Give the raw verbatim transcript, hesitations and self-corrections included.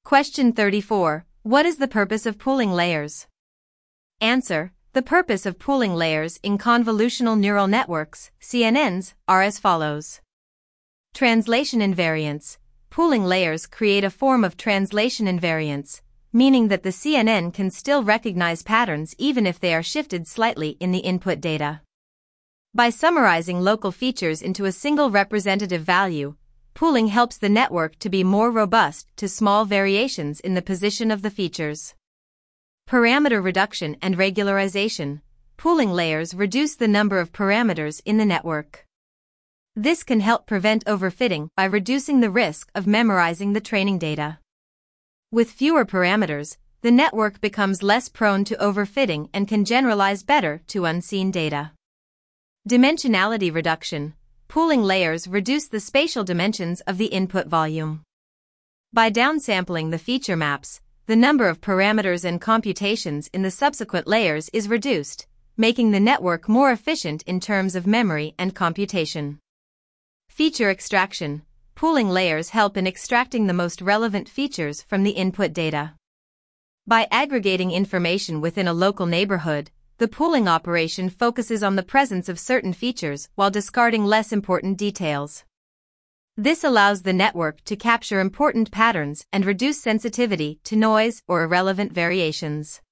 Question thirty-four. What is the purpose of pooling layers? Answer. The purpose of pooling layers in convolutional neural networks, C N Ns, are as follows. Translation invariance. Pooling layers create a form of translation invariance, meaning that the C N N can still recognize patterns even if they are shifted slightly in the input data. By summarizing local features into a single representative value, pooling helps the network to be more robust to small variations in the position of the features. Parameter reduction and regularization. Pooling layers reduce the number of parameters in the network. This can help prevent overfitting by reducing the risk of memorizing the training data. With fewer parameters, the network becomes less prone to overfitting and can generalize better to unseen data. Dimensionality reduction. Pooling layers reduce the spatial dimensions of the input volume. By downsampling the feature maps, the number of parameters and computations in the subsequent layers is reduced, making the network more efficient in terms of memory and computation. Feature extraction. Pooling layers help in extracting the most relevant features from the input data. By aggregating information within a local neighborhood, the pooling operation focuses on the presence of certain features while discarding less important details. This allows the network to capture important patterns and reduce sensitivity to noise or irrelevant variations.